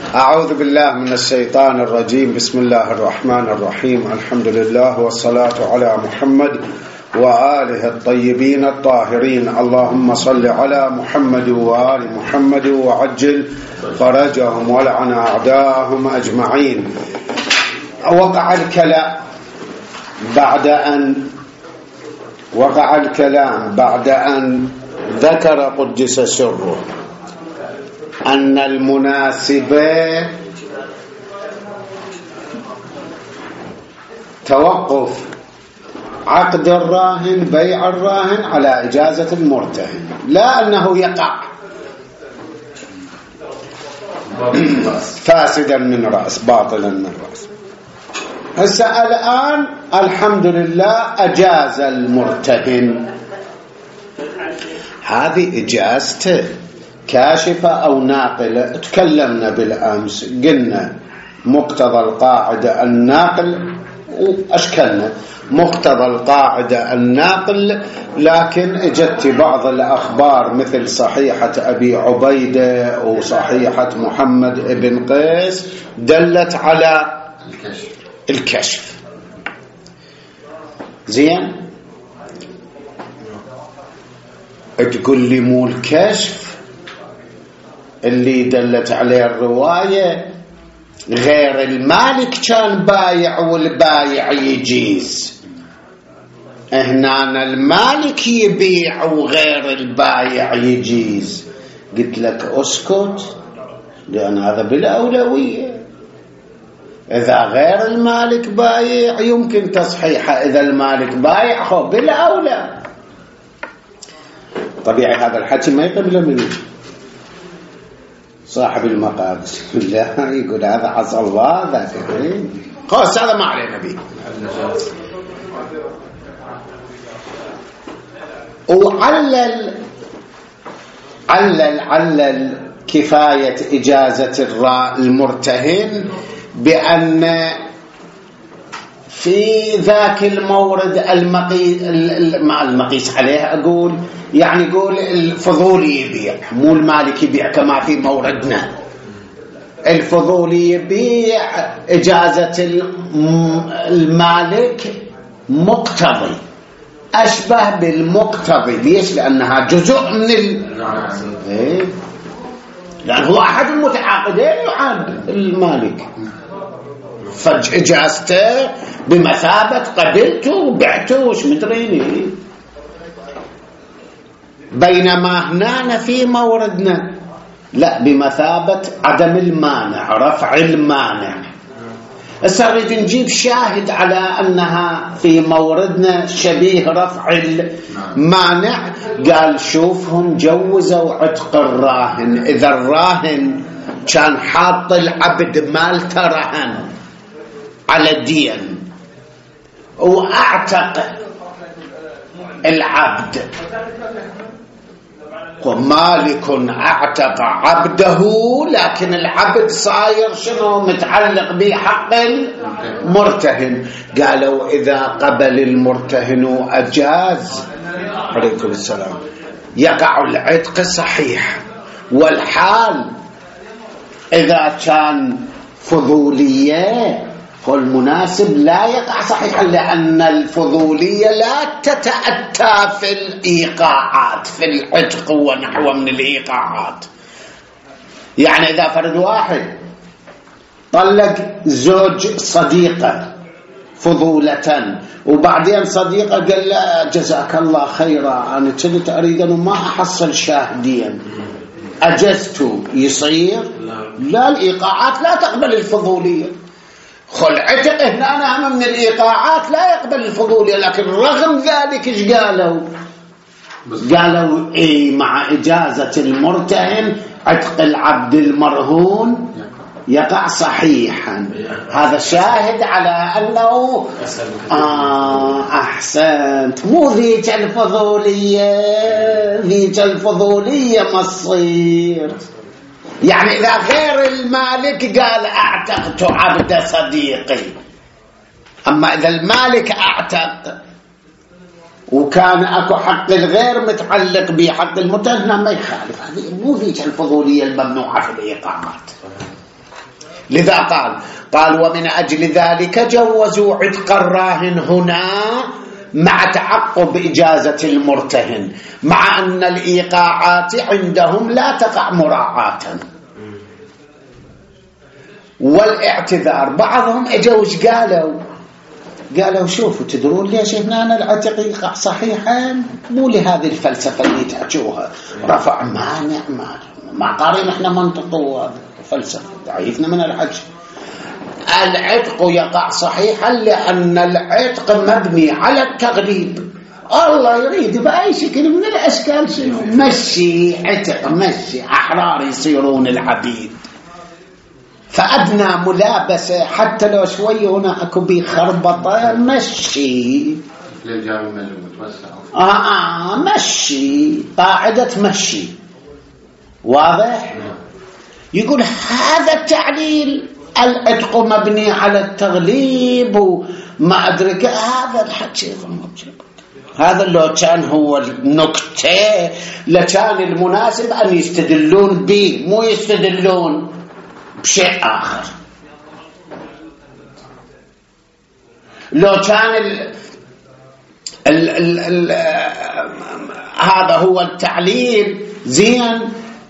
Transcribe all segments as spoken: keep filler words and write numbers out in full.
أعوذ بالله من الشيطان الرجيم. بسم الله الرحمن الرحيم. الحمد لله والصلاة على محمد وآله الطيبين الطاهرين. اللهم صل على محمد وآل محمد وعجل فرجهم ولعن أعداءهم أجمعين. وقع الكلام بعد أن وقع الكلام بعد أن ذكر قدس سره أن المناسبة توقف عقد الراهن بيع الراهن على إجازة المرتهن، لا أنه يقع فاسدا من رأس باطلا من رأس. هسه الآن الحمد لله أجاز المرتهن، هذه إجازته كاشفة أو ناقلة. تكلمنا بالأمس قلنا مقتضى القاعدة الناقل وأشكلنا مقتضى القاعدة الناقل، لكن اجت بعض الأخبار مثل صحيحة أبي عبيدة وصحيحة محمد بن قيس دلت على الكشف. زين، تقول لي مو الكشف اللي دلت عليه الرواية، غير المالك كان بايع والبايع يجيز، هنا المالك يبيع وغير البايع يجيز. قلت لك اسكت، لأن هذا بالأولوية. إذا غير المالك بايع يمكن تصحيحه، إذا المالك بايع هو بالأولى. طبيعي هذا الحكي ما يقبله منه صاحب المقادس، لا يقول هذا عصى الله ذاك خلاص، هذا ما علينا به. وعلل علل علل كفاية إجازة المرتهن بأن في ذاك المورد المقيس مع المقيس عليه، أقول يعني يقول الفضولي يبيع، مو المالك يبيع كما في موردنا. الفضولي يبيع إجازة المالك مقتضي، أشبه بالمقتضي. ليش؟ لأنها جزء من ال... إيه؟ لأن هو أحد المتعاقدين يعاد المالك، فإجازته بمثابة قبلته وبعته وش مدريني. بينما هنا في موردنا لا، بمثابة عدم المانع، رفع المانع. هسه نريد نجيب شاهد على أنها في موردنا شبيه رفع المانع. قال شوفهم جوزوا عتق الراهن، إذا الراهن كان حاط العبد مالته رهن على الدين واعتق العبد، ومالك اعتق عبده، لكن العبد صاير شنو متعلق به حق المرتهن. قالوا إذا قبل المرتهن أجاز، عليكم السلام، يقع العتق صحيح. والحال إذا كان فضولية فالمناسب لا يقع صحيحا، لأن الفضولية لا تتأتى في الإيقاعات، في العتق ونحو من الإيقاعات. يعني إذا فرد واحد طلق زوج صديقة فضولة، وبعدين صديقة قال لا جزاك الله خيرا أنا كنت أريد أن ما أحصل شاهدين أجزت، يصير؟ لا، الإيقاعات لا تقبل الفضولية. خلعتق هنا أنا من الإيقاعات لا يقبل الفضولية، لكن رغم ذلك إيش قالوا؟ قالوا إيه مع إجازة المرتهن عتق العبد المرهون يقع صحيحا. هذا شاهد على أنه آه أحسنت، مو ذيك الفضولية، ذيك الفضولية مصير. يعني إذا غير المالك قال أعتقت عبد صديقي، أما إذا المالك أعتق وكان أكو حق الغير متعلق بحق المتهم ما يخالف. هذه مو ذيك الفضولية الممنوعة في الإيقاعات. لذا قال قال ومن أجل ذلك جوزوا عتق الراهن هنا مع تعقب إجازة المرتهن، مع أن الإيقاعات عندهم لا تقع مراعاة. والاعتذار بعضهم اجوا وش قالوا قالوا شوفوا تدرون ليش هنا العتق يقع صحيحا؟ مو لهذه الفلسفة اللي تحجوها رفع مانع ما ما قارين احنا منطقه فلسفة ضعيفنا من الحج. العتق يقع صحيحا لأن العتق مبني على التغليب. الله يريد بأي شكل من الأشكال شنو مشي عتق مشي أحرار يصيرون العبيد، فأدنى ملابسة حتى لو شوي هنا أكو بي خربطة مشي آه آه مشي قاعدة مشي واضح. يقول هذا التعليل العتق مبني على التغليب وما أدرك هذا الحكي هذا لو كان هو النكتة لكان المناسب أن يستدلون به مو يستدلون بشيء آخر. لو كان ال ال ال ال هذا هو التعليل زين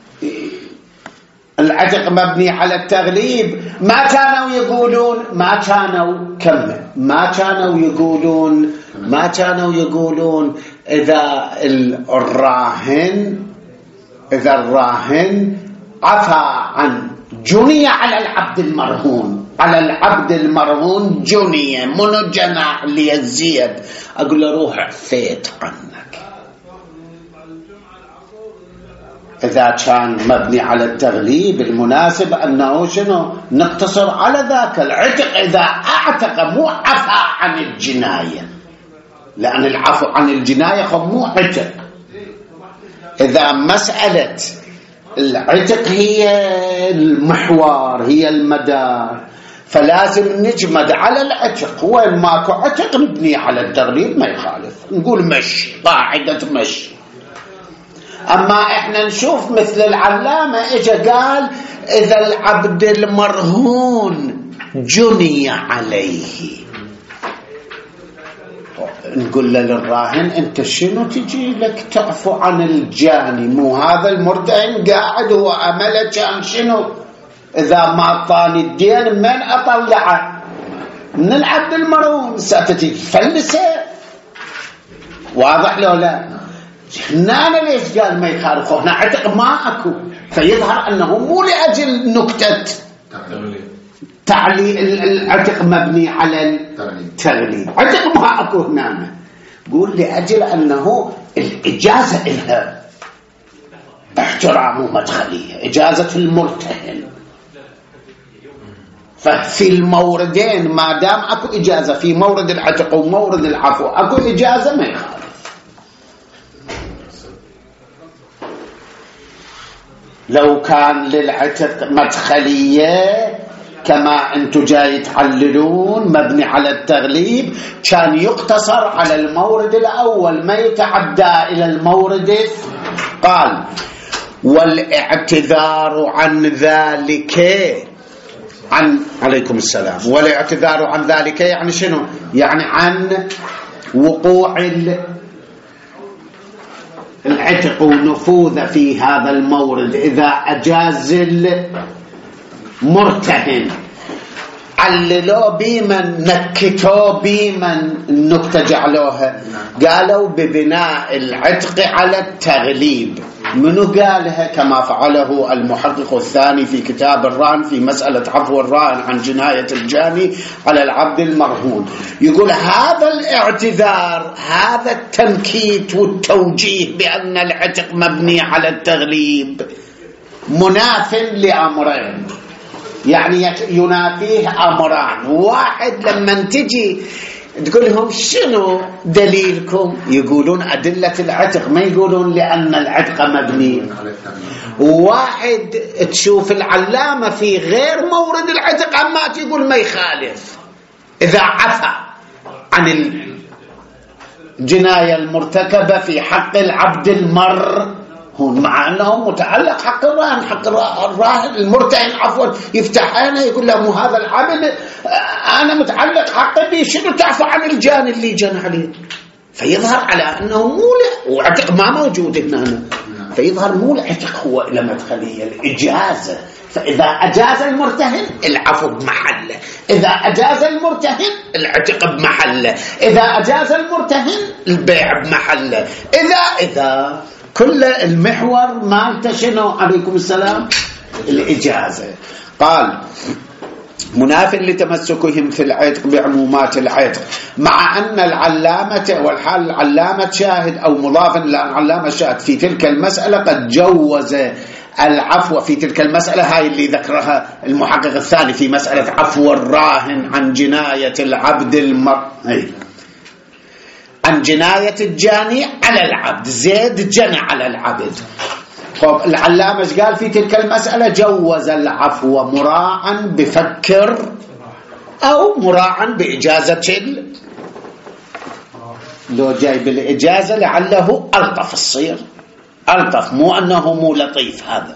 العتق مبني على التغليب ما كانوا يقولون ما كانوا كم ما كانوا يقولون ما كانوا يقولون إذا الراهن إذا الراهن عفى عن جنية على العبد المرهون على العبد المرهون جنية منو جناح ليزيد أقول له روح عفيت عنك. إذا كان مبني على التغليب المناسب أنه شنو نقتصر على ذاك العتق إذا أعتق مو عفى عن الجناية، لأن العفو عن الجناية مو عتق. إذا مسألة العتق هي المحور هي المدار فلازم نجمد على العتق، وين ماكو عتق نبني على التغليب ما يخالف نقول مشي قاعدة مشي. أما إحنا نشوف مثل العلامة إجا قال إذا العبد المرهون جني عليه نقول له للراهن أنت شنو تجي لك تعفو عن الجاني؟ مو هذا المرتهن قاعد هو أمله كان شنو إذا ما طاني الدين من أطلعه من العبد المرهون ستتي فلسه واضح لو لا؟ هنا ليش قال ما يخالف هنا عتق ما أكو فيظهر أنه مو لأجل نكتة تعليل العتق مبني على التغليب عتق ما أكو هنا قول لأجل أنه الإجازة إلها احترام مدخلية إجازة المرتهن. ففي الموردين ما دام أكو إجازة في مورد العتق ومورد العفو أكو إجازة ما يخالف. لو كان للعتق مدخلية كما أنتم جاي تعللون مبني على التغليب كان يقتصر على المورد الأول ما يتعدى إلى المورد. قال والاعتذار عن ذلك عن عليكم السلام والاعتذار عن ذلك يعني شنو؟ يعني عن وقوع العتق ونفوذ في هذا المورد إذا أجاز المرتهن عللوا بمن نكتوا بمن النكتة جعلوها قالوا ببناء العتق على التغليب. منو قالها؟ كما فعله المحقق الثاني في كتاب الرهن في مسألة عفو الراهن عن جناية الجاني على العبد المرهون. يقول هذا الاعتذار هذا التنكيت والتوجيه بأن العتق مبني على التغليب مناف لأمرين، يعني ينافيه أمران. واحد لما تجي تقول لهم شنو دليلكم يقولون أدلة العتق ما يقولون لأن العتق مبني. واحد تشوف العلامة في غير مورد العتق أما تقول ما يخالف إذا عفى عن الجناية المرتكبة في حق العبد المرهون هون مع أنه متعلق حق الراهن. حق الراهن المرتهن عفوا يفتح عينه يقول له مو هذا العبد أنا متعلق حق بي، شنو تعفى عن الجاني اللي جنى عليه؟ فيظهر على أنه مو وعتق ما موجود هنا، فيظهر مو العتق هو إلى مدخلية الإجازة. فإذا أجاز المرتهن العفو بمحله، إذا أجاز المرتهن العتق بمحله، إذا أجاز المرتهن البيع بمحله، إذا إذا كل المحور مالته شنو؟ عليكم السلام الإجازة. قال مناف لتمسكهم في العتق بعمومات العتق، مع أن العلامة والحال العلامة شاهد أو مضافا للعلامة شاهد في تلك المسألة قد جوز العفو في تلك المسألة، هاي اللي ذكرها المحقق الثاني في مسألة عفو الراهن عن جناية العبد المر عن جناية الجاني على العبد. زيد جنى على العبد. طب العلامة قال في تلك المسألة جوز العفو مراعا بفكر أو مراعا بإجازة ال... لو جاي بالإجازة لعله ألطف الصير، ألطف، مو أنه مو لطيف هذا.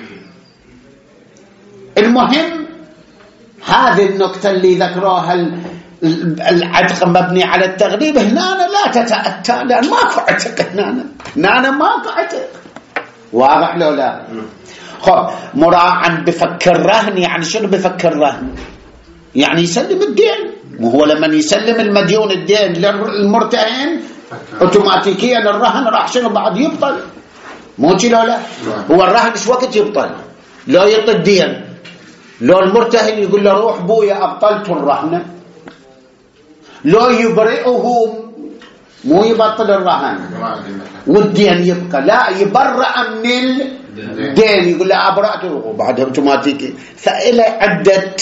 المهم هذه النقطة اللي ذكروها العتق مبني على التغليب هنا لا تتأتى، لأن ماكو عتق هنا، هنا ماكو عتق. واضح لو لا؟ خب مراعا بفكر رهن، يعني شنو بفكر رهن؟ يعني يسلم الدين. مو هو لما يسلم المديون الدين للمرتهن اوتوماتيكيا الرهن راح شنو بعد يبطل، مو شي لو لا؟ هو الرهن ايش وقت يبطل؟ لو يعطي الدين، لو المرتهن يقول له روح بويا ابطلت الرهن، لو يبرئه مو يبطل الرهن والدين يبقى، لا يبرأ من الدين، يقول له أبرأته وبعدها اوتوماتيكي. فإلى عدة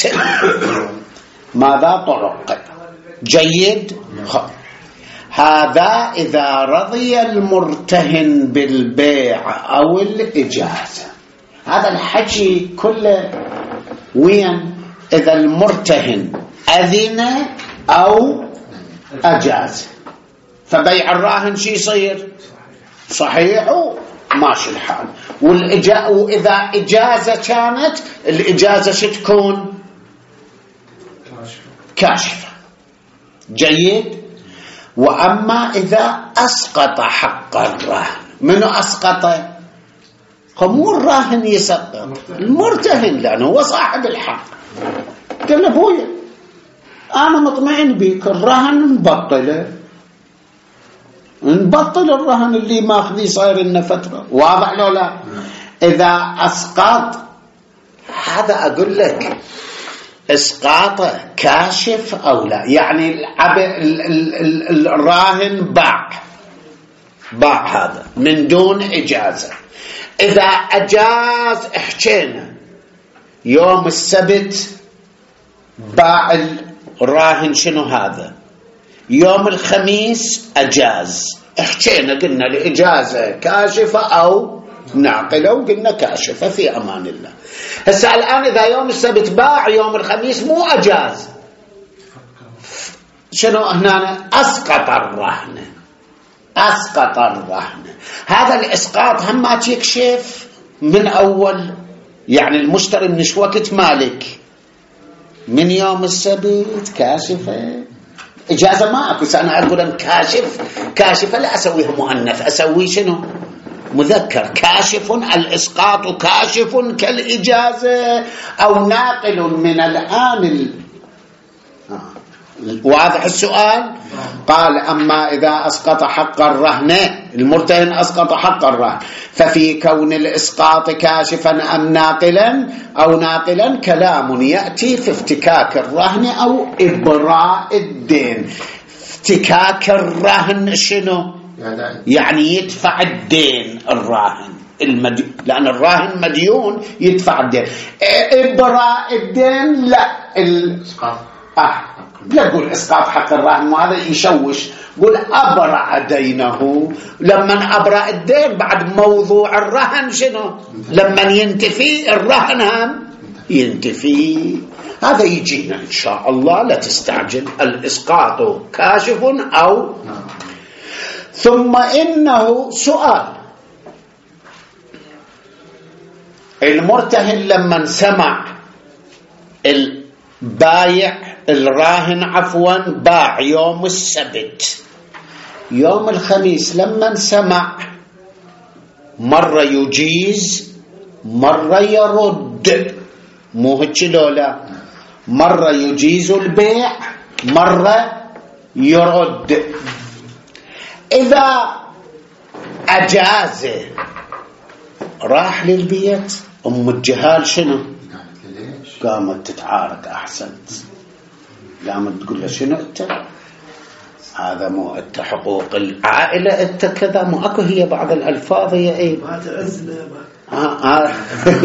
ماذا طرق. جيد. هذا إذا رضي المرتهن بالبيع أو الإجازة. هذا الحكي كله وين؟ إذا المرتهن أذن أو أجاز. فبيع الراهن شي يصير صحيح وماشي الحال. والإجا... وإذا إجازة كانت الإجازة شو تكون؟ كاشفة. جيد. وأما إذا أسقط حق الراهن، منو أسقطه؟ مو الراهن يسقط، المرتهن، لأنه هو صاحب الحق. قال له بويا أنا مطمئن بيك، الرهن نبطله، نبطل الرهن اللي ماخذي صاير لنا فترة. واضح لو لا؟ إذا أسقط، هذا أقول لك إسقاطه كاشف أو لا، يعني العب... ال... ال... ال... الراهن باع باع هذا من دون إجازة. إذا أجاز احكينا يوم السبت باع الراهن شنو هذا، يوم الخميس أجاز، احكينا قلنا الإجازة كاشفة أو ناقلة، وقلنا كاشفة في أمان الله. هسه الآن إذا يوم السبت باع يوم الخميس مو أجاز، شنو هنا؟ أسقط الرهن، أسقط الرهن. هذا الإسقاط هم ما تكشف من أول، يعني المشتري من شو وقت مالك؟ من يوم السبت كاشفة. إجازة ما أكو، أنا أقول أن كاشف كاشفة لا أسويها مؤنث، أسوي شنو؟ مذكر. كاشف، الإسقاط كاشف كالإجازة أو ناقل من الآن ال... واضح السؤال؟ قال أما إذا أسقط حق الرهن، المرتهن أسقط حق الرهن، ففي كون الإسقاط كاشفا أم ناقلا أو ناقلا كلام يأتي في افتكاك الرهن أو إبراء الدين. افتكاك الرهن شنو؟ يعني يدفع الدين الراهن المديون، لأن الراهن مديون يدفع الدين. إبراء الدين لا الإسقاط. آه. لا قول إسقاط حق الراهن، وهذا يشوش. قول أبرع دينه. لما أبرع الدين بعد موضوع الرهن شنو؟ لما ينتفي الرهن هم ينتفي. هذا يجينا إن شاء الله، لا تستعجل. الإسقاط كاشف أو ثم إنه سؤال المرتهن لما سمع البايع الراهن عفوا باع يوم السبت، يوم الخميس لما سمع مرة يجيز مرة يرد، مو هيك لولا، مرة يجيز البيع مرة يرد. إذا أجاز راح للبيت، أم الجهال شنو؟ قامت تتعارك. أحسنت، قامت تقول له شنو أنت؟ هذا مو أنت حقوق العائلة أنت كذا، مو أكو هي بعض الألفاظ هي إيه ما تعزنا آه آه.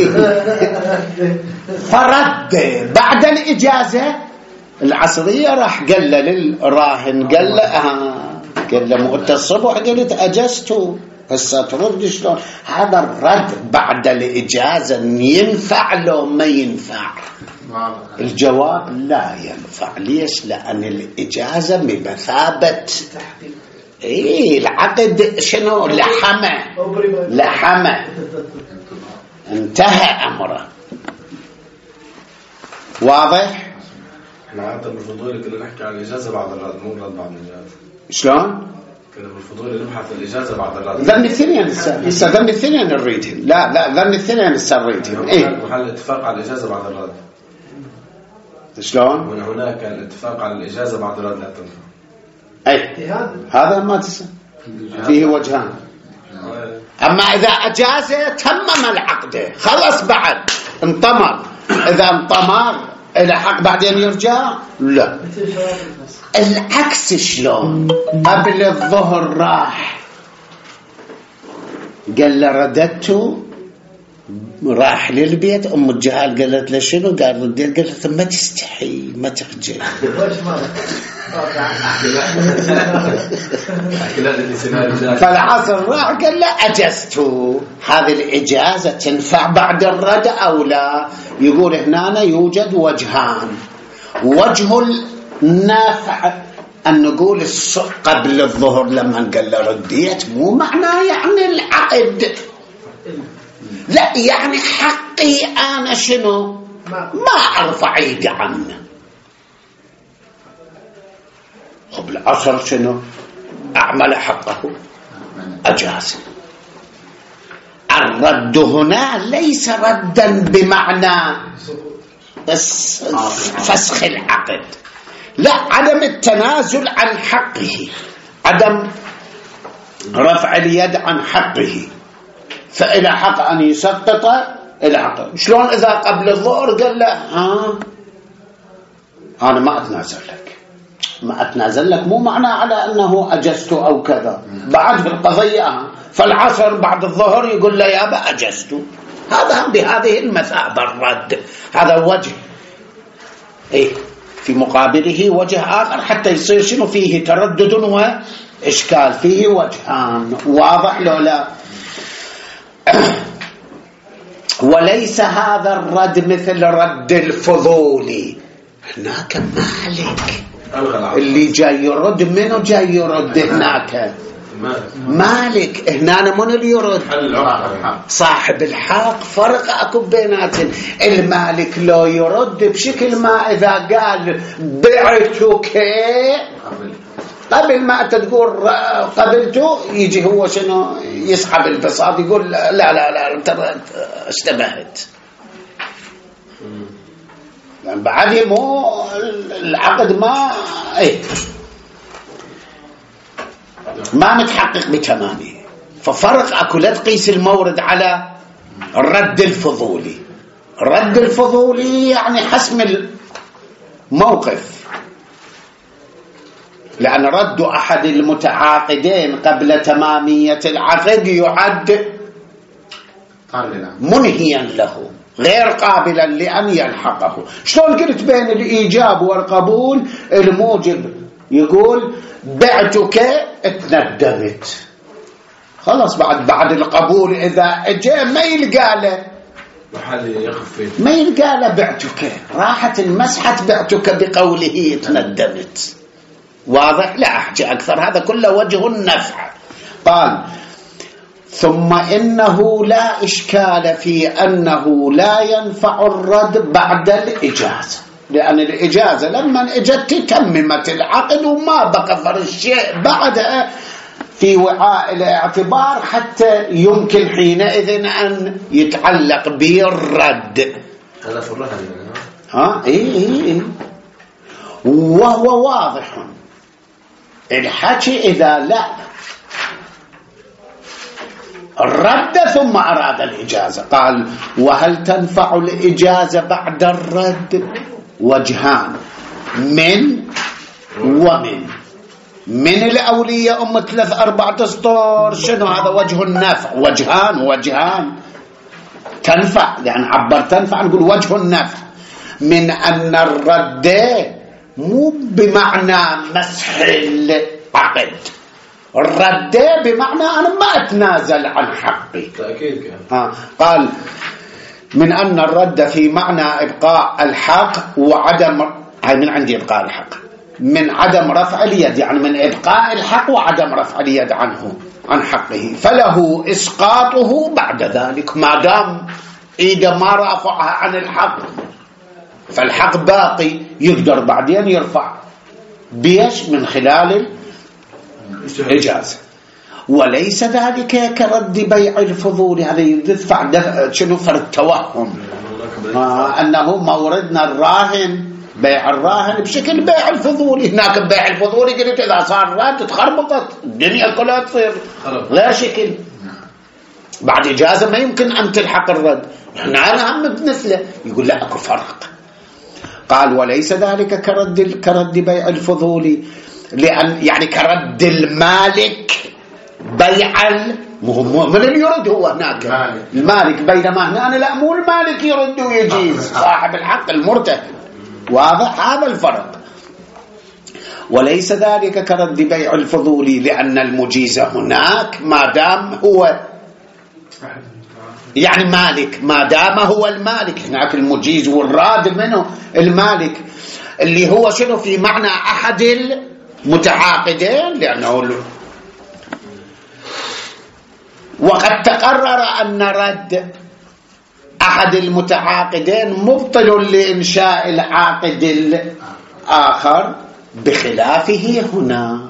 فرد بعد الإجازة العصرية راح قال له للراهن، قال له آه قال له مو أنت الصبح قلت أجزته هسه ترد شلون؟ هذا الرد بعد الإجازة ينفع لو ما ينفع؟ الجواب لا ينفع. ليش؟ لأن الإجازة بمثابة إيه العقد شنو؟ لحمة لحمة انتهى أمره. واضح؟ احنا عادة بالفضول كنا نحكي عن الإجازة بعد الرد، مو الرد بعد الإجازة. شلون؟ كنا بالفضول نبحث الإجازة بعد الرد. ذن الثنين لسه ذن الثنين نريدهم. لا لا ذن الثنين لسه نريدهم. إيه؟ محل الاتفاق على الإجازة بعد الرد. شلون؟ من هناك الاتفاق على الإجازة بعد الرد لا تنفع. أي هذا ما تسمى فيه وجهان. أما إذا أجاز تمم العقد خلص بعد انطمر. إذا انطمر إلى حق بعدين يرجع لا. العكس شلون؟ قبل الظهر راح قال له رددته، راح للبيت، أم الجهال قالت له شنو؟ قال رديت. قالت ما تستحي ما تخجل. فالعصر راح قال له أجزته. هذه الإجازة تنفع بعد الرد أو لا؟ يقول هنا يوجد وجهان. وجه النافع أن نقول قبل الظهر لما قال له رديت مو معناه يعني العقد، لا يعني حقي أنا شنو ما أرفع يدي عنه. خب العصر شنو أعمل حقه أجاز. الرد هنا ليس ردا بمعنى فسخ العقد، لا، عدم التنازل عن حقه، عدم رفع اليد عن حقه، فإلى حق أن يسقط إلى حق. شلون إذا قبل الظهر قال له ها أنا ما أتنازل لك، ما أتنازل لك مو معنى على أنه أجزت أو كذا، بعد القضية فالعصر بعد الظهر يقول له يابا أجزت. هذا بهذه المثابة الرد. هذا وجه. إيه في مقابله وجه آخر حتى يصير شنو فيه تردد وإشكال، فيه وجهان. واضح لو لا؟ وليس هذا الرد مثل رد الفضولي. هناك مالك اللي جاي يرد، منو جاي يرد هناك؟ مالك. هنا من اللي يرد؟ صاحب الحق. فرق اكو بيناتهم. المالك لو يرد بشكل ما إذا قال بعتك قبل ما أنت تقول قبلته، يجي هو شنو يسحب البساط يقول لا لا لا ترى اشتبهت، يعني بعد مو العقد ما ايه ما متحقق بتمامه. ففرق اكو. لا تقيس المورد على الرد الفضولي. الرد الفضولي يعني حسم الموقف، لأن رد أحد المتعاقدين قبل تمامية العقد يعد منهيا له غير قابلا لأن يلحقه. شلون قلت بين الإيجاب والقبول؟ الموجب يقول بعتك اتندمت، خلاص بعد بعد القبول إذا اجى ما يلقى له ما يلقى له بعتك، راحت المسحة بعتك بقوله اتندمت. واضح؟ لا أحكي أكثر، هذا كله وجه النفع. قال ثم إنه لا إشكال في أنه لا ينفع الرد بعد الإجازة، لأن الإجازة لما اجت تممت العقد وما بقى فر الشيء بعدها في وعاء الاعتبار حتى يمكن حينئذ أن يتعلق بالرد. هذا في الرهن ها إيه إيه إيه. وهو واضح الحكي إذا لا الرد ثم أراد الإجازة. قال وهل تنفع الإجازة بعد الرد؟ وجهان، من ومن. من الأولية أم ثلاث أربعة أسطور، شنو هذا وجه النفع؟ وجهان وجهان تنفع، يعني عبر تنفع نقول وجه النفع من أن الرد مو بمعنى مسح العقد، الرد بمعنى أنا ما أتنازل عن حقي. تأكيد آه. قال من أن الرد في معنى إبقاء الحق وعدم، هاي من عندي إبقاء الحق، من عدم رفع اليد، يعني من إبقاء الحق وعدم رفع اليد عنه عن حقه، فله إسقاطه بعد ذلك ما دام إذا ما رافعها عن الحق فالحق باقي، يقدر بعدين يرفع بيش من خلال الإجازة. وليس ذلك كرد بيع الفضول، هذا يدفع شنو فر التوهم آه أنه موردنا الراهن بيع الراهن بشكل بيع الفضولي. هناك بيع الفضولي قلت إذا صار رد تخربطت الدنيا كلها تصير غير شكل، بعد إجازة ما يمكن أن تلحق الرد. نحن هم بنثله، يقول لا أكو فرق. قال وليس ذلك كرد كرد بيع الفضولي، لأن يعني كرد المالك بيع من اللي يرد هو هناك مالك. المالك، بينما هنا لا مو المالك يرد ويجيز، صاحب الحق المرتهن. واضح هذا الفرق. وليس ذلك كرد بيع الفضولي لأن المجيز هناك ما دام هو يعني مالك، ما دام هو المالك، هناك المجيز والراد منه المالك اللي هو شنو في معنى أحد المتعاقدين، لأنه وقد تقرر أن رد أحد المتعاقدين مبطل لإنشاء العاقد الآخر، بخلافه هنا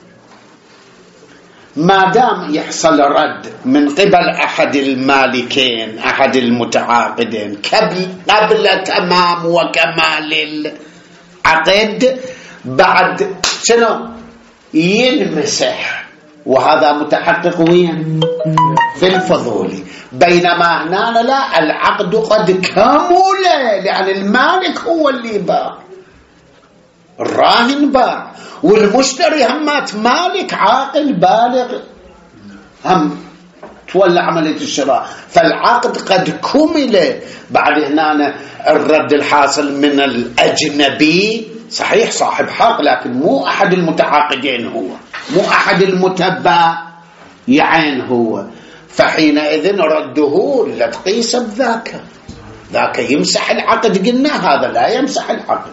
ما دام يحصل رد من قبل أحد المالكين أحد المتعاقدين قبل قبل تمام وكمال العقد، بعد شنو ينمسح، وهذا متحقق وين؟ في الفضولي. بينما هنا لا، العقد قد كمل، لأن المالك هو اللي باع، الراهن باع، والمشتري همات مالك عاقل بالغ هم تولى عملية الشراء، فالعقد قد كمل. بعد هنا الرد الحاصل من الأجنبي صحيح صاحب حق، لكن مو أحد المتعاقدين هو، مو أحد المتبايعين هو، فحينئذ رده لا تقيس بذاك، ذاك يمسح العقد، قلنا هذا لا يمسح العقد.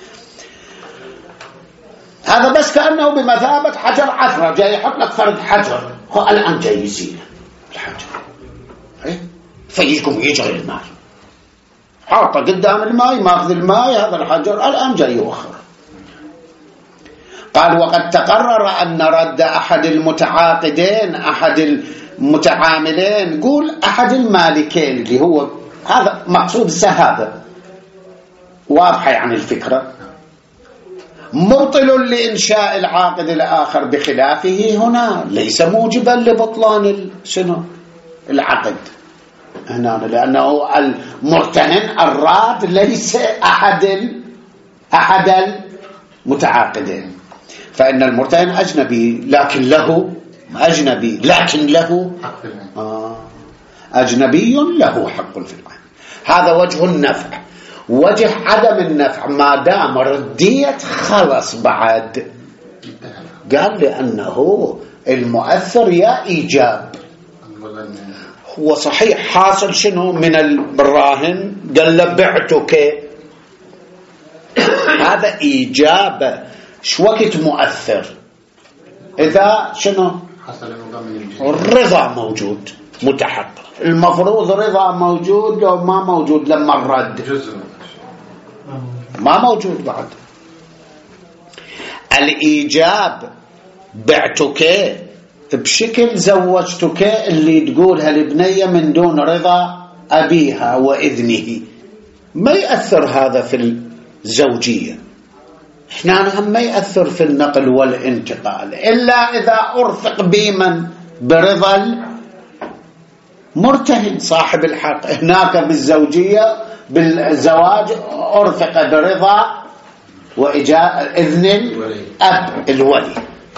هذا بس كأنه بمثابة حجر عثرة، جاي يحط لك فرد حجر، هو الآن جاي يزيل الحجر فيجيكم يجري الماء، حاطه قدام الماء ماخذ الماء، هذا الحجر الآن جاي يوخر. قال وقد تقرر أن رد أحد المتعاقدين أحد المتعاملين، قول أحد المالكين اللي هو هذا مقصود السهابة، واضحة يعني الفكرة، مبطل لإنشاء العاقد الآخر، بخلافه هنا ليس موجبا لبطلان شنو العقد هنا، لأنه المرتهن الراد ليس أحد أحد المتعاقدين، فإن المرتهن أجنبي لكن له أجنبي لكن له آه أجنبي له حق في العين. هذا وجه النفع. وجه عدم النفع ما دام رديت خلص بعد، قال لأنه المؤثر يا إيجاب، هو صحيح حاصل شنو من الراهن، قال له بعتك، هذا إيجاب، شو وقت مؤثر إذا شنو الرضا موجود متحقق، المفروض رضا موجود لو ما موجود لما الرد ما موجود بعد. الإيجاب بعتك بشكل زوجتك اللي تقولها البنية من دون رضا أبيها وإذنه ما يأثر هذا في الزوجية. احنا هم ما يأثر في النقل والانتقال إلا إذا أرفق بمن برضا المرتهن صاحب الحق. هناك بالزوجية بالزواج أرفق برضا وإذن الأب الولي.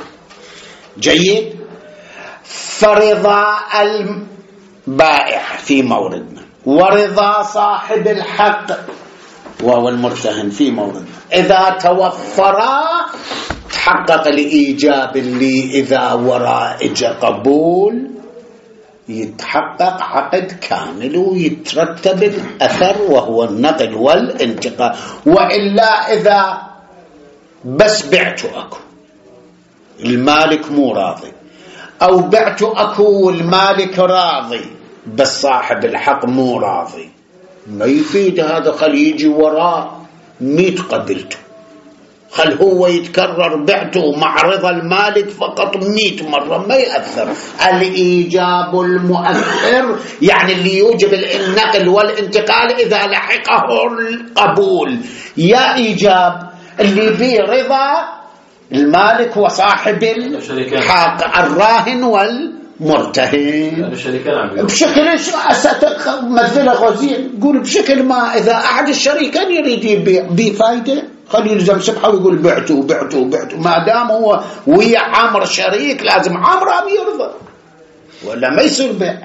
جيد. فرضا البائع في موردنا ورضا صاحب الحق وهو المرتهن في موردنا إذا توفرا تحقق الإيجاب اللي إذا ورائج قبول يتحقق عقد كامل ويترتب الأثر وهو النقل والانتقال. وإلا إذا بس بعت أكو المالك مو راضي أو بعت أكو والمالك راضي بس صاحب الحق مو راضي ما يفيد هذا. خل يجي وراء ميت قبلته، خل هو يتكرر بعته مع رضا المالك فقط ميت مرة ما يأثر. الإيجاب المؤثر يعني اللي يوجب النقل والانتقال إذا لحقه القبول. يا إيجاب اللي بيه رضا المالك وصاحب الحق الراهن والمرتهن بشكل مثل غزير يقول بشكل ما إذا أحد الشريكين يريد يبيع بفايدة خليه يلزم سبحه ويقول بعته بعته بعته ما دام هو ويا عامر شريك لازم عامره بيرضى ولا ما يصير بيع.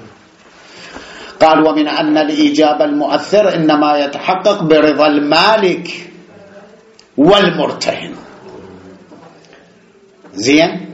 قال ومن أن الإيجاب المؤثر إنما يتحقق برضا المالك والمرتهن. زين.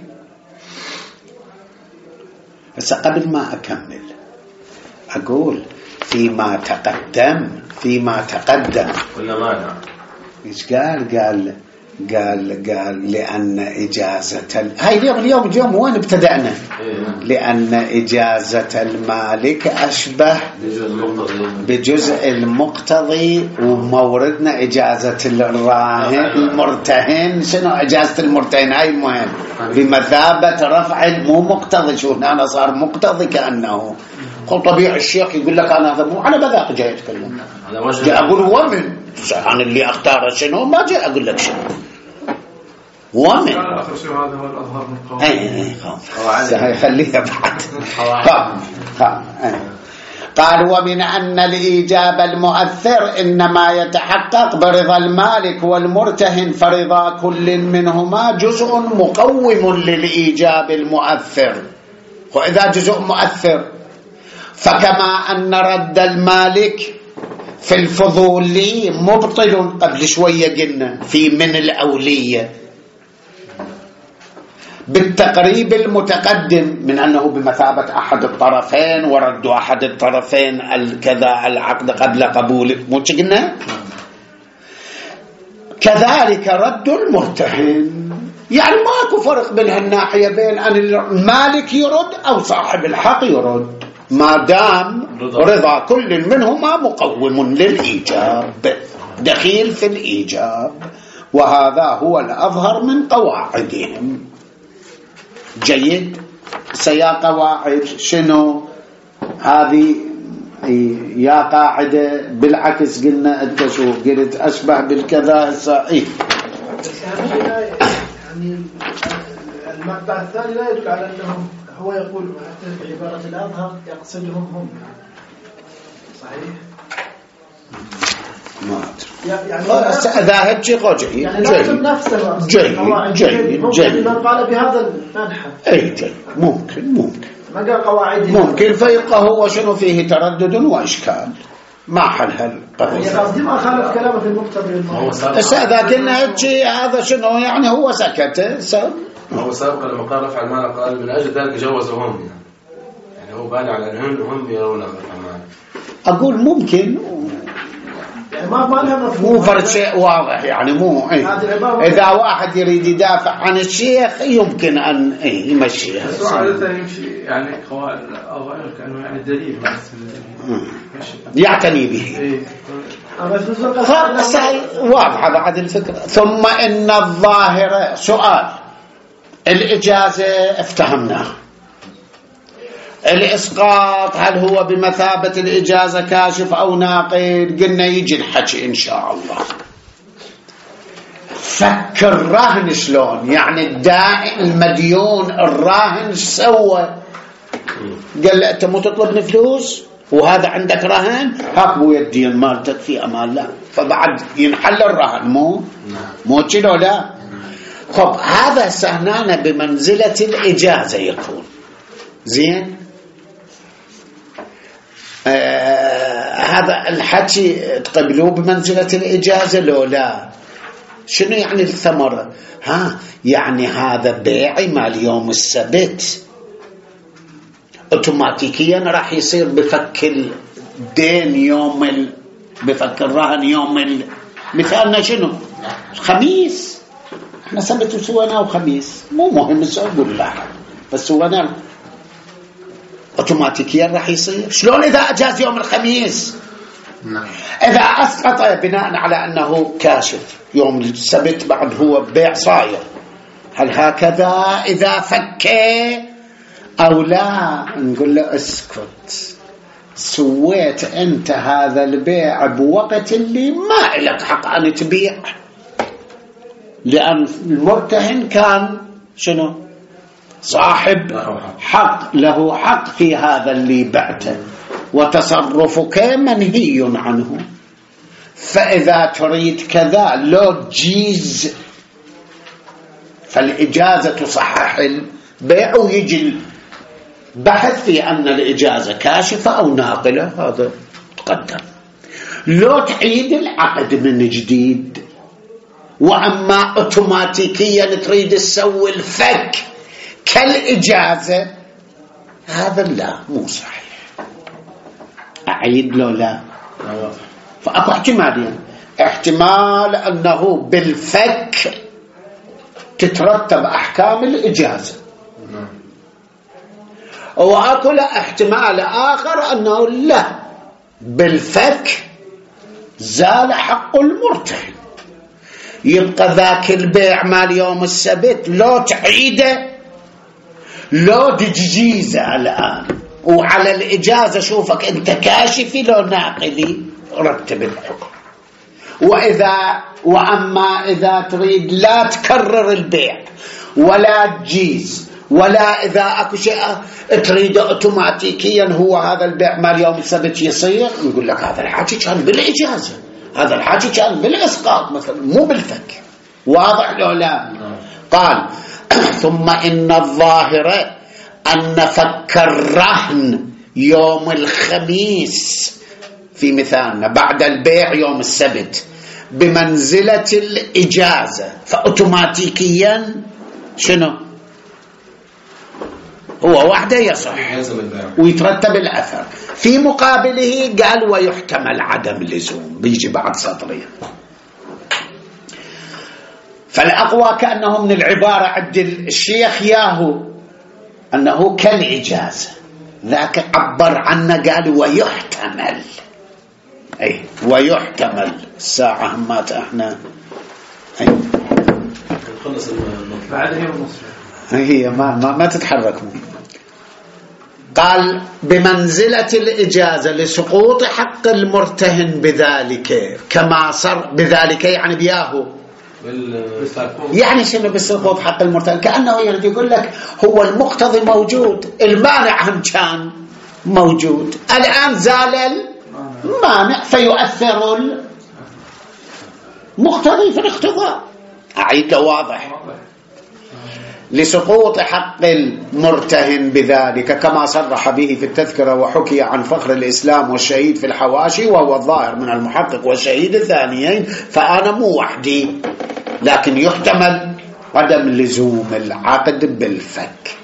بس قبل ما أكمل أقول فيما تقدم فيما تقدم ولا ماذا إيش قال قال قال قال لأن إجازة ال... هاي اليوم اليوم اليوم وين ابتدأنا لأن إجازة المالك أشبه بجزء المقتضي وموردنا إجازة الراهن المرتهن. شنو إجازة المرتهن؟ هاي المهم بمثابة رفع مو مقتضي. شو هنا صار مقتضي كأنه قل طبيعي الشيخ يقول لك أنا هذا مو على بذاق جاي أتكلم جاء أقول ومن عن اللي أختاره شنو ما جاء أقول لك شنو ومن آخر شيء هذا هو الأظهر من قول أي خلاص خليها بعد خلاص قال ومن أن الإيجاب المؤثر إنما يتحقق برضا المالك والمرتهن فرضا كل منهما جزء مقوم للإيجاب المؤثر. وإذا جزء مؤثر فكما أن رد المالك في الفضولي مبطل قبل شوية قلنا في من الأولية بالتقريب المتقدم من أنه بمثابة أحد الطرفين ورد أحد الطرفين كذا العقد قبل قبوله مو قلنا كذلك رد المرتهن. يعني ماكو فرق بين هالناحية بين أن المالك يرد أو صاحب الحق يرد ما دام رضا كل منهما مقوم للإيجاب دخيل في الإيجاب. وهذا هو الأظهر من قواعدهم. جيد. سيا قواعد شنو هذه؟ يا قاعدة بالعكس قلنا أنت شو قلت أشبه بالكذا صحيح. يعني المقطع الثاني لا يدل على أنهم هو يقول بعبارة الأظهر يقصدهم هم صحيح ما أدري يعني ذاهب شيء رجعي يعني لازم نفسه جيد جيد جيد من قال بهذا المنحى أي جيد ممكن ممكن ما قال قواعد ممكن فيبقى هو شنو فيه تردد وإشكال ما حل هالقضية. يعني قصدي ما خالف كلامه في المقتضى بس إذا قلنا هذا شنو يعني هو سكت سب هو سابقا لما قال رفع المال قال من أجل ذلك جوزهم يعني يعني هو بان على أنهم هم يرون رفع المال. أقول ممكن يعني ما ما لها مفهوم، مو فرد شيء واضح يعني مو ايه. اذا واحد يريد يدافع عن الشيخ يمكن ان ايه يمشيها. بس عادة يمشي يعني قواعد أغير كأنه يعني دليل يعتني به. واضحة بعد الفكرة. ثم إن الظاهرة سؤال الإجازة افتهمناه، الإسقاط هل هو بمثابة الإجازة كاشف أو ناقل؟ قلنا يجي الحكي إن شاء الله. فك الرهن شلون؟ يعني الدائن المديون الراهن سوى؟ قال له أنت مو تطلبني فلوس وهذا عندك رهن، هاك بو يدين مالتك في أمان الله، فبعد ينحل الرهن مو مو كده لا. خب هذا سهنانا بمنزلة الإجازة يكون زين. آه هذا الحكي تقبلوه بمنزلة الإجازة لو لا؟ شنو يعني الثمرة؟ ها يعني هذا بيعي مال يوم السبت اوتوماتيكيا راح يصير بفك الدين يوم ال... بفك الرهن يوم ال... مثالنا شنو؟ خميس. احنا سبت وسوينا وخميس مو مهم سأقول لا بس سوينا اوتوماتيكيا راح يصير. شلون اذا اجاز يوم الخميس؟ نعم. اذا اسقط بناء على انه كاشف يوم السبت بعد هو بيع صاير، هل هكذا اذا فكه او لا؟ نقول له اسكت، سويت انت هذا البيع بوقت اللي ما لك حق ان تبيع، لان المرتهن كان شنو؟ صاحب حق، له حق في هذا اللي بعته، وتصرفك منهي عنه. فإذا تريد كذا لو تجيز فالإجازة تصحح البيع ويجي البحث في أن الإجازة كاشفة أو ناقلة، هذا تقدم. لو تعيد العقد من جديد، وأما أوتوماتيكيا تريد تسوي الفك كالإجازة، هذا لا مو صحيح. أعيد له لا؟ فأكو احتمالين، احتمال أنه بالفك تترتب أحكام الإجازة، وأكو احتمال آخر أنه لا، بالفك زال حق المرتهن، يبقى ذاك البيع مال يوم السبت لو تعيده لو تجيزه الآن، وعلى الإجازة شوفك أنت كاشفي لو ناقلي رتب الحكم. وإذا وأما إذا تريد لا تكرر البيع ولا تجيز، ولا إذا أكو شيء تريد أوتوماتيكيا هو هذا البيع مال يوم السبت يصير، نقول لك هذا الحاجة كان بالإجازة، هذا الحاجة كان بالإسقاط مثلا مو بالفك. واضح لو لا؟ قال ثم إن الظاهرة أن فك الرهن يوم الخميس في مثالنا بعد البيع يوم السبت بمنزلة الإجازة، فأوتوماتيكيا شنو؟ هو وحده يصح ويترتب الأثر. في مقابله قال ويحتمل عدم اللزوم، بيجي بعد سطرين. فالأقوى كأنه من العبارة عند الشيخ ياهو أنه كالإجازة، ذاك عبر عنه قال ويحتمل، أي ويحتمل. الساعة همات احنا أي خلص بعد هي ونص هي ما ما, ما تتحركوا. قال بمنزلة الإجازة لسقوط حق المرتهن بذلك، كما صار بذلك يعني بياهو يعني شنو بسقوط حق المرتهن؟ كأنه يريد يقول لك هو المقتضي موجود، المانع هم كان موجود، الآن زال المانع فيؤثر المقتضي في الاقتضاء. أعيد واضح؟ لسقوط حق المرتهن بذلك كما صرح به في التذكرة، وحكي عن فخر الإسلام والشهيد في الحواشي، وهو الظاهر من المحقق والشهيد الثانيين، فأنا مو وحدي، لكن يحتمل عدم لزوم العقد بالفك.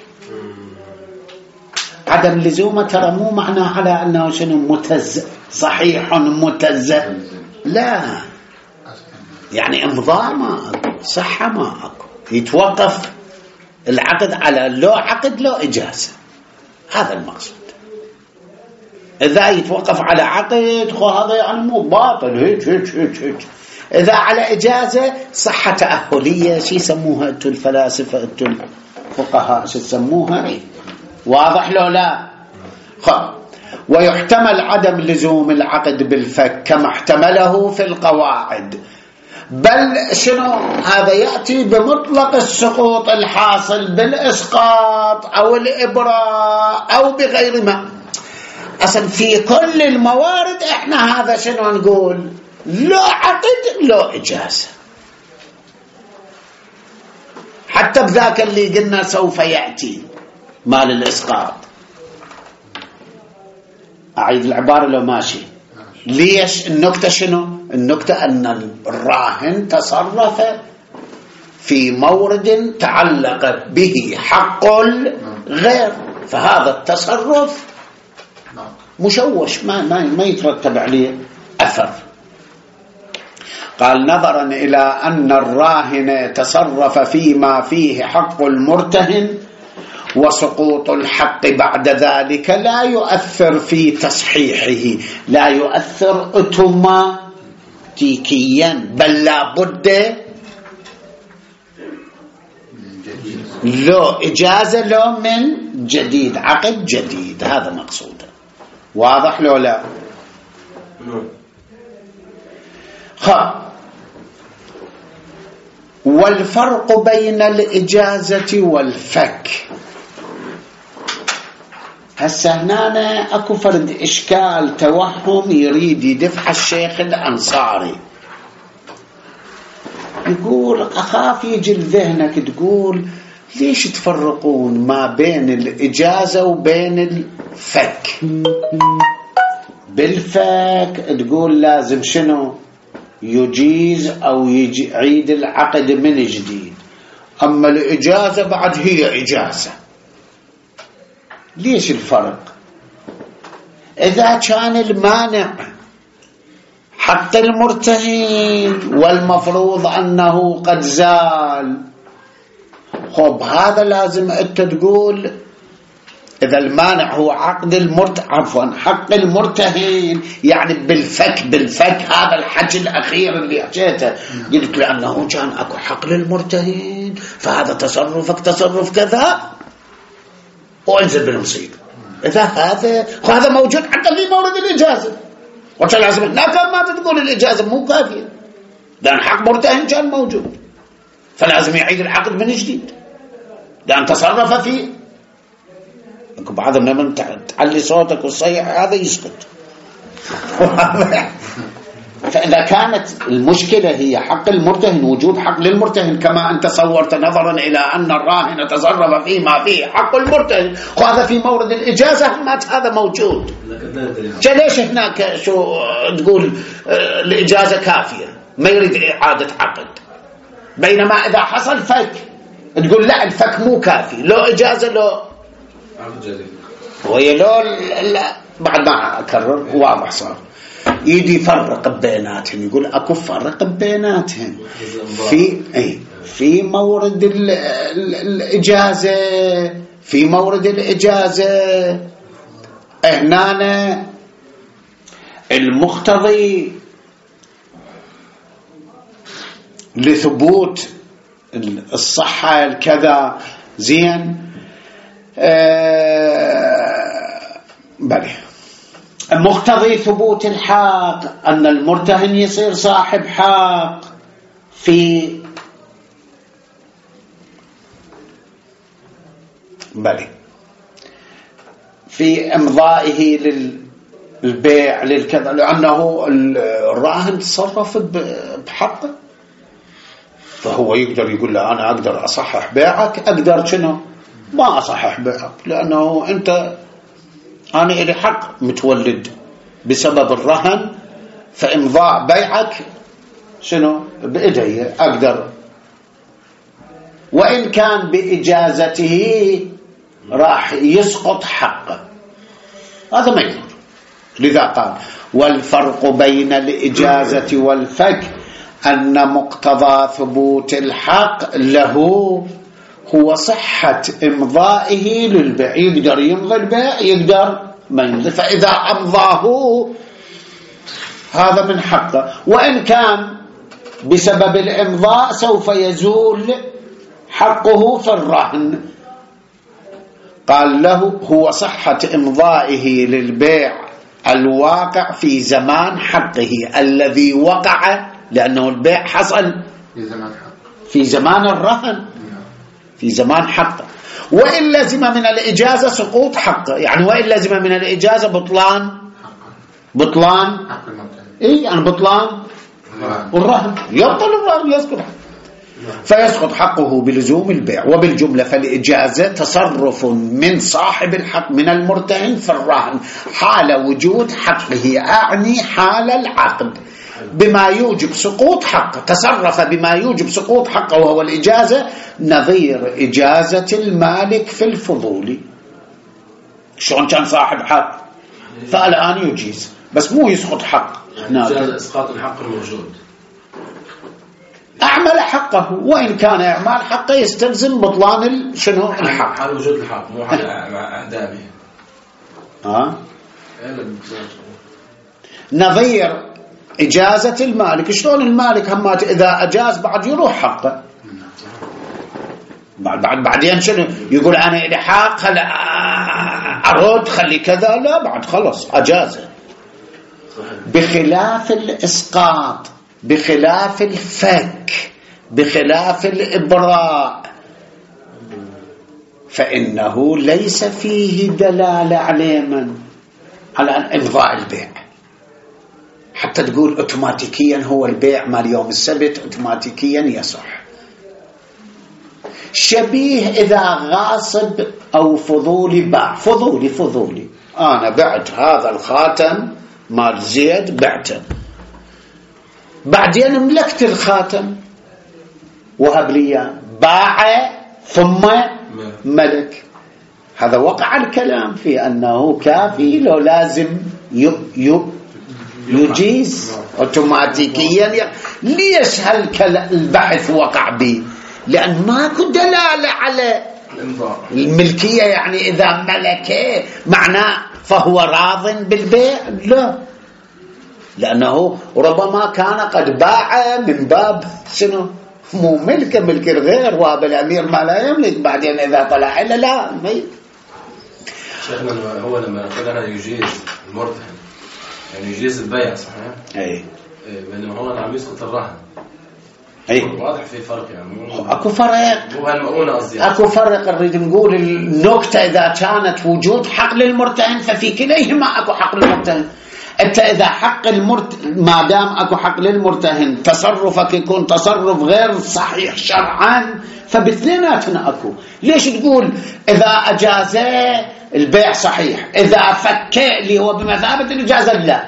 عدم لزومه ترى مو معناه على أنه شنو متز صحيح متز لا، يعني امضاء ما اكو، صحة ما اكو، يتوقف العقد على لو عقد لو إجازة، هذا المقصود. إذا يتوقف على عقد خو هذا يعني مو باطل، هيك هيك هيك هيك. إذا على إجازة صحة تأهلية، شي يسموها أنتو الفلاسفة أنتو الفقهاء شو يسموها، واضح لو لا؟ خب. ويحتمل عدم لزوم العقد بالفك كما احتمله في القواعد، بل شنو هذا يأتي بمطلق السقوط الحاصل بالإسقاط أو الإبراء أو بغير ما. أصلا في كل الموارد إحنا هذا شنو نقول، لا عقد لا إجازة. حتى بذاك اللي قلنا سوف يأتي مال الإسقاط، أعيد العبارة لو ماشي. ليش؟ النكتة شنو؟ النكتة أن الراهن تصرف في مورد تعلق به حق الغير، فهذا التصرف مشوش، ما, ما, ما يترتب عليه أثر. قال نظرا إلى أن الراهن تصرف فيما فيه حق المرتهن، وسقوط الحق بعد ذلك لا يؤثر في تصحيحه، لا يؤثر اوتوماتيكيا، بل لا بد لو إجازة لو من جديد، عقد جديد، هذا مقصوده. واضح لو لا؟ خ والفرق بين الإجازة والفك. هسه هنا اكو فرد اشكال توهم يريد يدفع الشيخ الأنصاري، يقول اخاف يجي لذهنك تقول ليش تفرقون ما بين الإجازة وبين الفك؟ بالفك تقول لازم شنو يجيز او يعيد العقد من جديد، اما الإجازة بعد هي إجازة. ليش الفرق؟ إذا كان المانع حق المرتهن والمفروض أنه قد زال، خب هذا لازم أنت تقول إذا المانع هو عقد المرت عفوا حق المرتهن، يعني بالفك بالفك هذا الحج الأخير اللي حكيته، قلت لأنه كان أكو حق للمرتهن فهذا تصرفك تصرف كذا وانزل بالمصيبة. إذا هذا هذا موجود حتى في مورد الإجازة، وكان لازم هناك ما تقول الإجازة مو كافية، لأن حق مرتهن كان موجود، فلازم يعيد العقد من جديد لأن تصرف فيه. بعضهم لما تعلي صوتك والصيح هذا يسكت. فإذا كانت المشكلة هي حق المرتهن، وجود حق للمرتهن كما أنت صورت، نظرا إلى أن الراهن تصرف فيما فيه حق المرتهن، وهذا في مورد الإجازة ما هذا موجود، ليش هناك شو تقول الإجازة كافية ما يريد إعادة عقد؟ بينما إذا حصل فك تقول لا الفك مو كافي، لو إجازة لو وهي لو لا. بعد ما أكرر واضح صار يدي فرق بيناتهم، يقول اكو فرق بيناتهم في اي في مورد ال ال الاجازه في مورد الاجازه هنا المقتضي لثبوت الصحه الكذا زين آه بلى مقتضي ثبوت الحق أن المرتهن يصير صاحب حق في بلى في إمضائه للبيع للكذا، لأنه الراهن تصرف بحقه، فهو يقدر يقول له أنا أقدر أصحح بيعك، أقدر شنو ما أصحح بيعك، لأنه أنت أنا إلي حق متولد بسبب الرهن، فإمضاء بيعك شنو بإيدي أقدر، وإن كان بإجازته راح يسقط حقه، هذا ما يقدر. لذا قال والفرق بين الإجازة والفك أن مقتضى ثبوت الحق له هو صحة إمضائه للبيع. يقدر يمضي البيع، يقدر ما يمضي، فإذا أمضاه هذا من حقه، وإن كان بسبب الإمضاء سوف يزول حقه في الرهن. قال له هو صحة إمضائه للبيع الواقع في زمان حقه الذي وقع، لأنه البيع حصل في زمان حق، في زمان الرهن، في زمان حقه. وإن لزم من الإجازة سقوط حقه، يعني وإن لزم من الإجازة بطلان بطلان حق المبتدئ، إيه يعني بطلان الرهن، يبطل الرهن، يسقط حقه، فيسقط حقه بلزوم البيع. وبالجملة فالإجازة تصرف من صاحب الحق من المرتهن في الرهن حال وجود حقه، أعني حال العقد، بما يوجب سقوط حقه، تصرف بما يوجب سقوط حقه وهو الإجازة، نظير إجازة المالك في الفضول. شلون كان صاحب حق فالآن يجيز، بس مو يسقط حق، إجازة إسقاط الحق الموجود، أعمل حقه، وإن كان إعمال حقه يستلزم بطلان شنو الحق، حال وجود الحق مو حال أعدامه. ها نظير إجازة المالك. شلون المالك همات إذا أجاز بعد يروح حقه، بعد بعد بعدين شنو يقول أنا إلي حق هلا أرد خلي كذا، لا بعد خلص أجازه. بخلاف الإسقاط، بخلاف الفك، بخلاف الإبراء، فإنه ليس فيه دلالة على من على إمضاء البيع، حتى تقول اوتوماتيكيا هو البيع مال يوم السبت اوتوماتيكيا يصح. شبيه إذا غاصب أو فضولي باع، فضولي فضولي أنا بعت هذا الخاتم مال زيد بعته، بعدين ملكت الخاتم وهب لي، باع ثم ملك، هذا وقع الكلام في أنه كافي لو لازم يب يجيز اوتوماتيكيا. ليش هالبحث وقع به؟ لأن ماكو دلالة على الملكية، يعني إذا ملكه معناه فهو راض بالبيع، لا، لأنه ربما كان قد باع من باب شنو مو ملك ملك الغير، وهذا الأمير ما لا يملك، بعدين إذا طلع إلا لا مي. شيخنا هو لما قلنا يجيز المرتهن يعني يجيز البيع صحيح؟ أي لأنه هو عم يسقط الرهن. أي واضح في فرق يعني، أكو فرق، مو هالمؤونة قصدي، أكو فرق. نريد نقول النكتة إذا كانت وجود حق للمرتهن ففي كليهما أكو حق للمرتهن. أنت إذا حق المرت ما دام أكو حق للمرتهن تصرفك يكون تصرف غير صحيح شرعا، فباثنيناتنا أكو. ليش تقول إذا أجازه البيع صحيح، إذا فكه اللي هو بمثابة الإجازة لا؟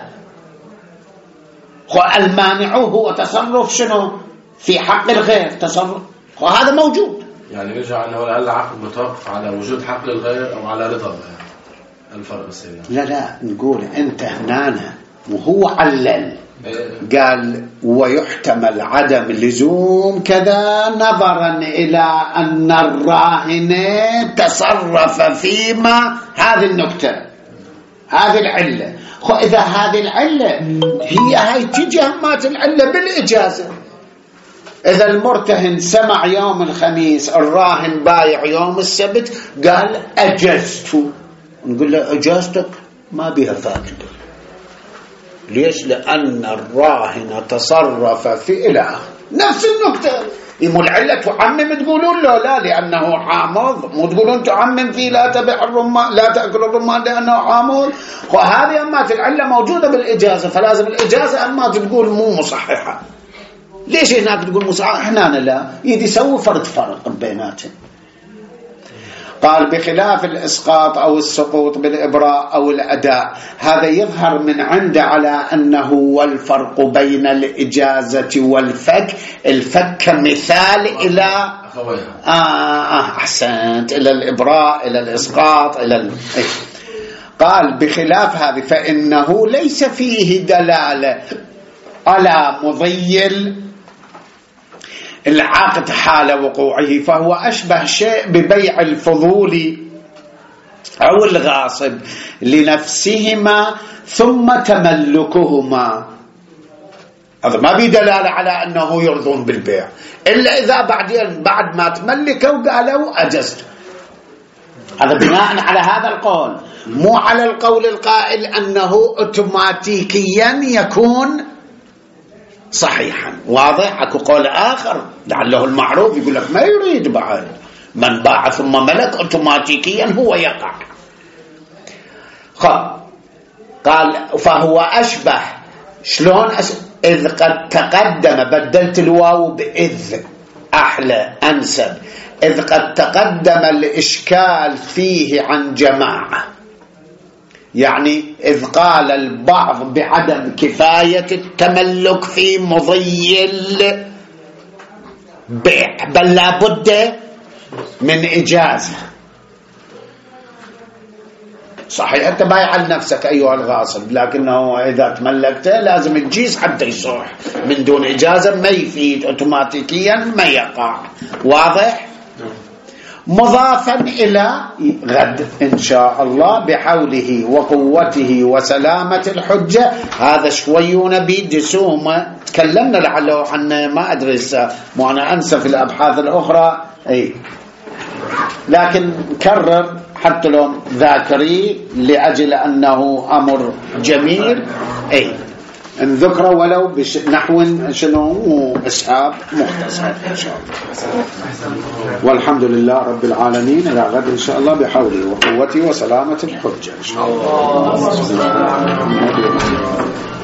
المانع هو تصرف شنو في حق الغير، تصرف وهذا موجود. يعني نرجع أنه العقد متوقف على وجود حق للغير أو على رضا الغير، الفرق بس هنا. لا لا نقول أنت هنا وهو علل قال ويحتمل عدم لزوم كذا نظرا إلى أن الراهن تصرف فيما، هذه النكتة، هذه العلة. خو إذا هذه العلة هي هاي تجي همات العلة بالإجازة. إذا المرتهن سمع يوم الخميس الراهن بايع يوم السبت قال أجزت، نقول له أجازتك ما بها فائدة. ليش؟ لأن الراهن تصرف في إله نفس النكتة. يمو العلة تعمم تقولون له لا لأنه حامض، مو تقولون تعمم فيه لا تبع الرمان لا تأكل الرمان لأنه حامض. وهذه أمات العلة موجودة بالإجازة، فلازم الإجازة أما تقول مو مصححة. ليش هناك تقول مصححة؟ إحنا لا يدي يسوي فرد فرق بيناتهم. قال بخلاف الإسقاط أو السقوط بالإبراء أو الأداء، هذا يظهر من عنده على أنه والفرق بين الإجازة والفك. الفك كمثال إلى آه أحسنت إلى الإبراء إلى الإسقاط إلى ال... قال بخلاف هذه فإنه ليس فيه دلالة على مضي العقد حال وقوعه، فهو أشبه شيء ببيع الفضول أو الغاصب لنفسهما ثم تملكهما. هذا ما بدلالة على أنه يرضون بالبيع إلا إذا بعدين بعد ما تملكوا قالوا أجزت. هذا بناء على هذا القول، مو على القول القائل أنه أوتوماتيكيا يكون صحيحا. واضح؟ أكو قول آخر لعله المعروف يقول لك ما يريد بعد من باع ثم ملك أوتوماتيكيا هو يقع. خب قال فهو أشبه. شلون أش... إذ قد تقدم، بدلت الواو بإذ أحلى أنسب، إذ قد تقدم الإشكال فيه عن جماعة، يعني إذ قال البعض بعدم كفاية التملك في مضي البيع بل لا بد من إجازة. صحيح أنت بايع لنفسك أيها الغاصب، لكنه إذا تملكته لازم تجيز حتى يصح، من دون إجازة ما يفيد، أوتوماتيكيا ما يقع. واضح؟ مضافا إلى غد إن شاء الله بحوله وقوته وسلامة الحجة. هذا شويون بجسومة تكلمنا لعله عنه، ما أدري مو أنا أنسى في الأبحاث الأخرى أي، لكن كرر حتى لو ذاكري لأجل أنه أمر جميل أي إن ذكره ولو بنحو شنو إسحاب مختصر إن شاء الله. والحمد لله رب العالمين. إلى غد إن شاء الله بحوله وقوته وسلامة الحجة إن شاء الله.